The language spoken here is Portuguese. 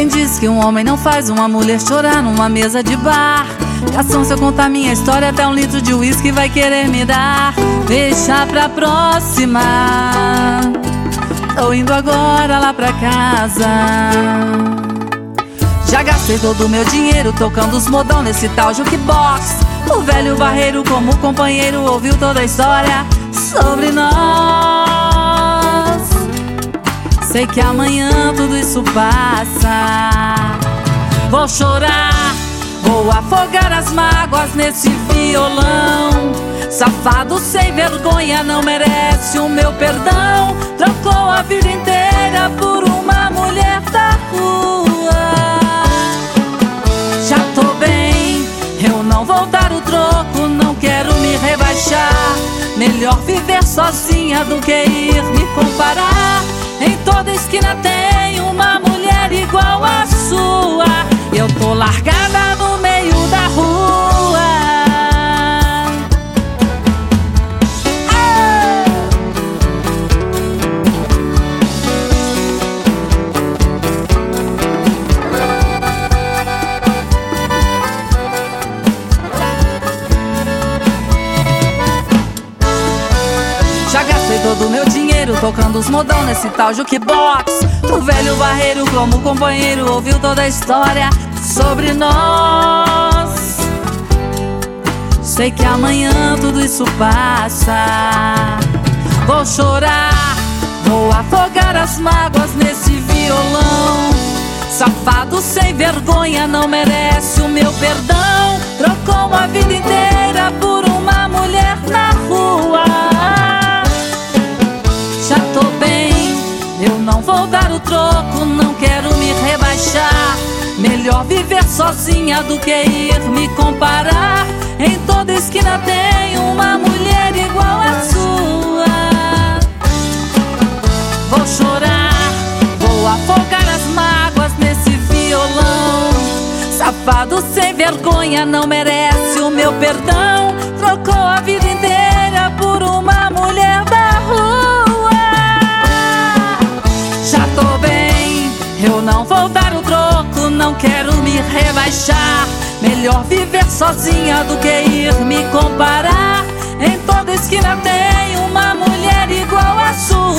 Quem diz que um homem não faz uma mulher chorar numa mesa de bar? Garçom, se eu contar minha história, até 1 litro de uísque vai querer me dar. Deixa pra próxima, tô indo agora lá pra casa. Já gastei todo o meu dinheiro tocando os modão nesse tal jukebox. O velho barreiro como companheiro ouviu toda a história sobre nós. Sei que amanhã tudo isso passa. Vou chorar, vou afogar as mágoas nesse violão. Safado sem vergonha não merece o meu perdão. Trocou a vida inteira por uma mulher da rua. Já tô bem, eu não vou dar o troco, não quero me rebaixar. Melhor viver sozinha do que ir me comparar. Em toda esquina tem uma mulher igual a sua. Eu tô largada no meio da rua. Já gastei todo o meu dinheiro tocando os modão nesse tal jukebox. O velho barreiro como companheiro ouviu toda a história sobre nós. Sei que amanhã tudo isso passa. Vou chorar, vou afogar as mágoas nesse violão. Safado sem vergonha não merece o meu perdão. Trocou a vida inteira por uma mulher na rua. Já tô bem, eu não vou dar o troco, não quero me rebaixar. Melhor viver sozinha do que ir me comparar. Em toda esquina tem uma mulher igual a sua. Vou chorar, vou afogar as mágoas nesse violão. Safado sem vergonha não merece o meu perdão. Trocou a vida inteira por uma mulher da rua. Já tô bem, eu não vou dar o troco, não quero me rebaixar. Melhor viver sozinha do que ir me comparar. Em toda esquina tem uma mulher igual a sua.